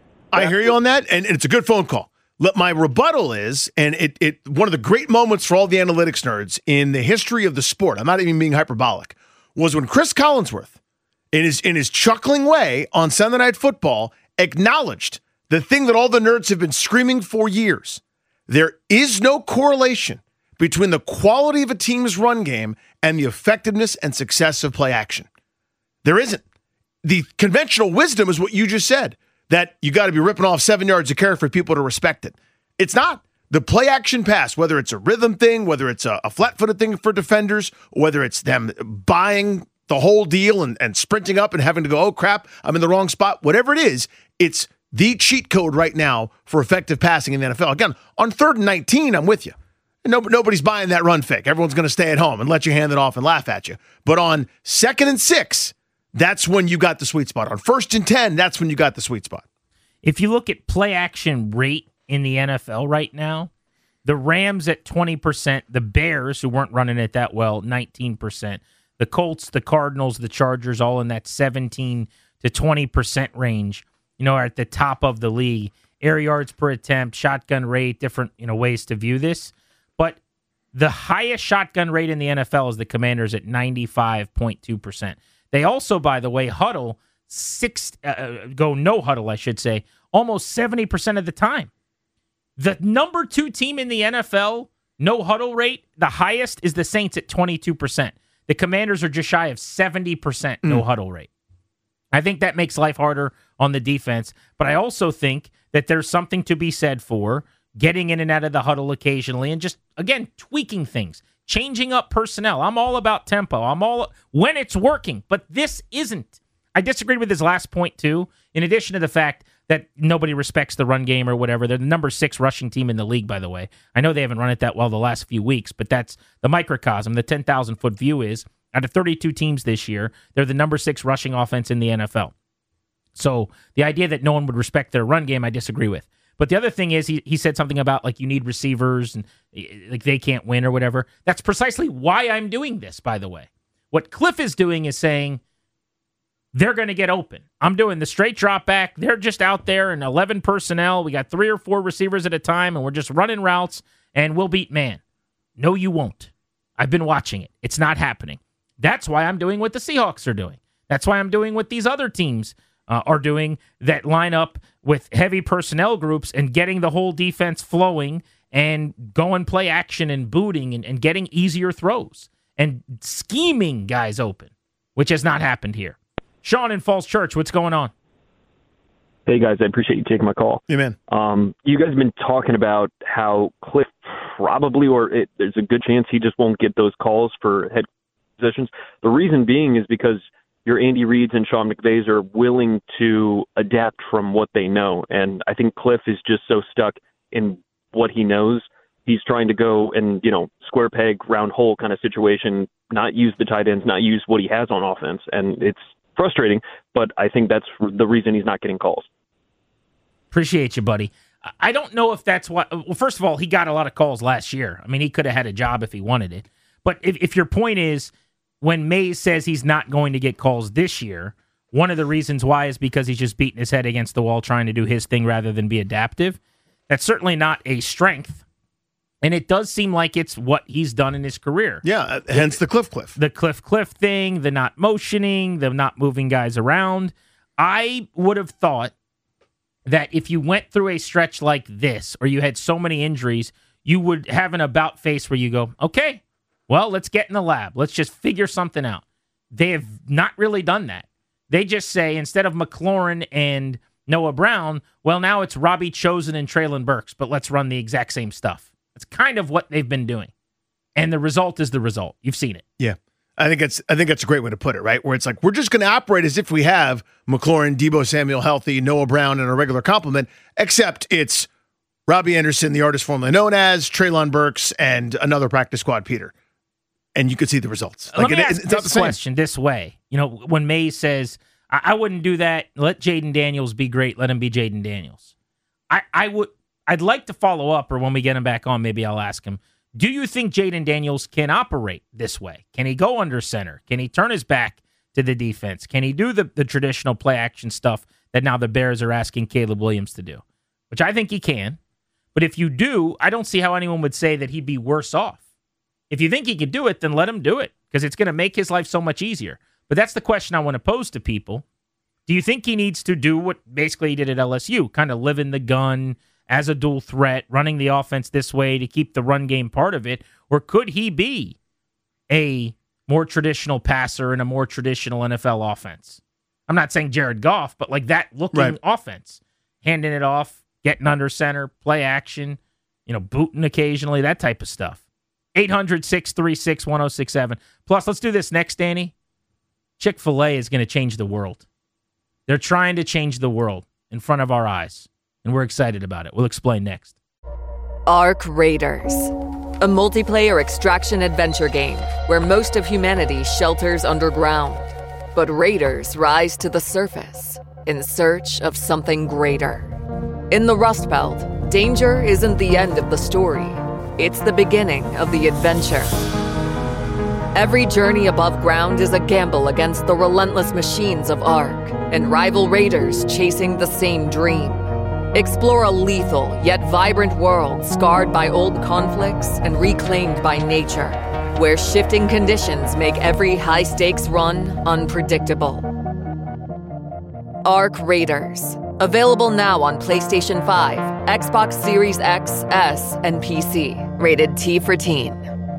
I hear you on that, and it's a good phone call. Let my rebuttal is, and it it one of the great moments for all the analytics nerds in the history of the sport, I'm not even being hyperbolic, was when Chris Collinsworth, in his in his chuckling way on Sunday Night Football, acknowledged the thing that all the nerds have been screaming for years. There is no correlation between the quality of a team's run game and the effectiveness and success of play action. There isn't. The conventional wisdom is what you just said, that you got to be ripping off seven yards of carry for people to respect it. It's not. The play action pass, whether it's a rhythm thing, whether it's a, a flat-footed thing for defenders, or whether it's them buying the whole deal and, and sprinting up and having to go, oh, crap, I'm in the wrong spot. Whatever it is, it's the cheat code right now for effective passing in the N F L. Again, on third and nineteen, I'm with you. No, nobody's buying that run fake. Everyone's going to stay at home and let you hand it off and laugh at you. But on second and six, that's when you got the sweet spot. On first and ten, that's when you got the sweet spot. If you look at play action rate in the N F L right now, the Rams at twenty percent, the Bears, who weren't running it that well, nineteen percent. The Colts, the Cardinals, the Chargers, all in that seventeen to twenty percent range, you know, are at the top of the league. Air yards per attempt, shotgun rate, different, you know, ways to view this. But the highest shotgun rate in the N F L is the Commanders at ninety-five point two percent. They also, by the way, huddle six, uh, go no huddle, I should say, almost seventy percent of the time. The number two team in the N F L, no huddle rate, the highest is the Saints at twenty-two percent. The Commanders are just shy of seventy percent no mm. huddle rate. I think that makes life harder on the defense, but I also think that there's something to be said for getting in and out of the huddle occasionally and just, again, tweaking things, changing up personnel. I'm all about tempo. I'm all when it's working, but this isn't. I disagreed with his last point, too, in addition to the fact that nobody respects the run game or whatever. They're the number six rushing team in the league, by the way. I know they haven't run it that well the last few weeks, but that's the microcosm. The ten thousand foot view is, out of thirty-two teams this year, they're the number six rushing offense in the N F L. So the idea that no one would respect their run game, I disagree with. But the other thing is he, he said something about like you need receivers and like they can't win or whatever. That's precisely why I'm doing this, by the way. What Cliff is doing is saying they're going to get open. I'm doing the straight drop back. They're just out there in eleven personnel. We got three or four receivers at a time, and we're just running routes, and we'll beat man. No, you won't. I've been watching it. It's not happening. That's why I'm doing what the Seahawks are doing. That's why I'm doing what these other teams uh, are doing that line up with heavy personnel groups and getting the whole defense flowing and going play action and booting and, and getting easier throws and scheming guys open, which has not happened here. Sean in Falls Church, what's going on? Hey, guys, I appreciate you taking my call. Hey, man. Um, you guys have been talking about how Cliff probably, or it, there's a good chance he just won't get those calls for head positions. The reason being is because your Andy Reids and Sean McVays are willing to adapt from what they know. And I think Cliff is just so stuck in what he knows. He's trying to go and, you know, square peg, round hole kind of situation, not use the tight ends, not use what he has on offense. And it's frustrating, but I think that's the reason he's not getting calls. Appreciate you, buddy. I don't know if that's why. Well, first of all, he got a lot of calls last year. I mean, he could have had a job if he wanted it. But if, if your point is when Mays says he's not going to get calls this year, one of the reasons why is because he's just beating his head against the wall trying to do his thing rather than be adaptive. That's certainly not a strength. And it does seem like it's what he's done in his career. Yeah, hence the Cliff Cliff. The Cliff Cliff thing, the not motioning, the not moving guys around. I would have thought that if you went through a stretch like this or you had so many injuries, you would have an about face where you go, okay, well, let's get in the lab. Let's just figure something out. They have not really done that. They just say, instead of McLaurin and Noah Brown, well, now it's Robbie Chosen and Treylon Burks, but let's run the exact same stuff. That's kind of what they've been doing. And the result is the result. You've seen it. Yeah. I think it's I think that's a great way to put it, right? Where it's like, we're just going to operate as if we have McLaurin, Deebo Samuel healthy, Noah Brown, and a regular complement, except it's Robbie Anderson, the artist formerly known as, Treylon Burks, and another practice squad, Peter. And you can see the results. Let Like me it, ask it's not the this same. question this way. You know, when Mays says, I, I wouldn't do that, let Jaden Daniels be great, let him be Jaden Daniels. I, I would, I'd like to follow up, or when we get him back on, maybe I'll ask him, do you think Jaden Daniels can operate this way? Can he go under center? Can he turn his back to the defense? Can he do the, the traditional play action stuff that now the Bears are asking Caleb Williams to do? Which I think he can. But if you do, I don't see how anyone would say that he'd be worse off. If you think he could do it, then let him do it, because it's going to make his life so much easier. But that's the question I want to pose to people. Do you think he needs to do what basically he did at L S U, kind of live in the gun as a dual threat, running the offense this way to keep the run game part of it? Or could he be a more traditional passer in a more traditional N F L offense? I'm not saying Jared Goff, but like that looking Right. offense. Handing it off, getting under center, play action, you know, booting occasionally, that type of stuff. eight hundred, six three six, one oh six seven. Plus, let's do this next, Danny. Chick-fil-A is going to change the world. They're trying to change the world in front of our eyes, and we're excited about it. We'll explain next. Ark Raiders, a multiplayer extraction adventure game where most of humanity shelters underground, but raiders rise to the surface in search of something greater. In the Rust Belt, danger isn't the end of the story. It's the beginning of the adventure. Every journey above ground is a gamble against the relentless machines of Ark and rival raiders chasing the same dream. Explore a lethal yet vibrant world scarred by old conflicts and reclaimed by nature, where shifting conditions make every high-stakes run unpredictable. Ark Raiders. Available now on PlayStation five, Xbox Series X, S, and P C. Rated T for teen.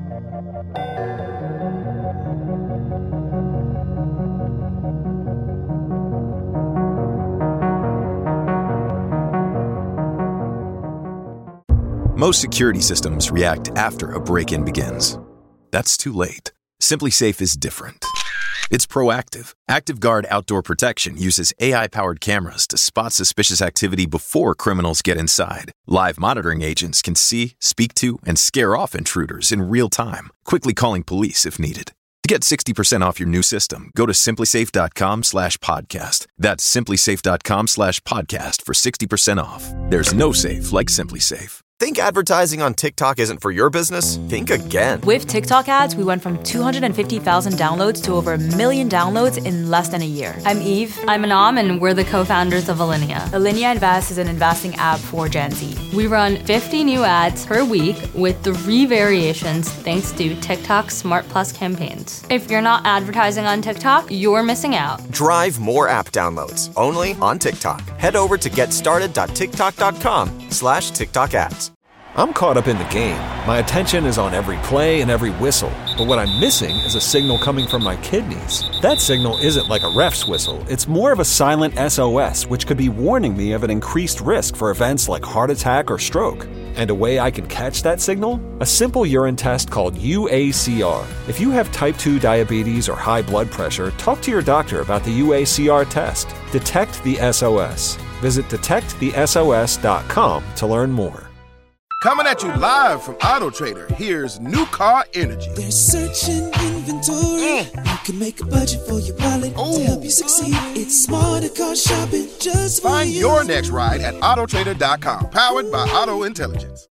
Most security systems react after a break-in begins. That's too late. Simply Safe is different. It's proactive. ActiveGuard Outdoor Protection uses A I-powered cameras to spot suspicious activity before criminals get inside. Live monitoring agents can see, speak to, and scare off intruders in real time, quickly calling police if needed. To get sixty percent off your new system, go to simplysafe.com slash podcast. That's simplysafe.com slash podcast for sixty percent off. There's no safe like SimpliSafe. Think advertising on TikTok isn't for your business? Think again. With TikTok ads, we went from two hundred fifty thousand downloads to over a million downloads in less than a year. I'm Eve. I'm Anam, and we're the co-founders of Alinea. Alinea Invest is an investing app for Gen Z. We run fifty new ads per week with three variations thanks to TikTok Smart Plus campaigns. If you're not advertising on TikTok, you're missing out. Drive more app downloads only on TikTok. Head over to getstarted.tiktok.com slash TikTok ads. I'm caught up in the game. My attention is on every play and every whistle. But what I'm missing is a signal coming from my kidneys. That signal isn't like a ref's whistle. It's more of a silent S O S, which could be warning me of an increased risk for events like heart attack or stroke. And a way I can catch that signal? A simple urine test called U A C R. If you have type two diabetes or high blood pressure, talk to your doctor about the U A C R test. Detect the S O S. Visit detect the S O S dot com to learn more. Coming at you live from Auto Trader, here's New Car Energy. They're searching inventory. Mm. You can make a budget for your wallet Ooh. To help you succeed. It's smarter car shopping just for Find you. your next ride at auto trader dot com. Powered by Auto Intelligence.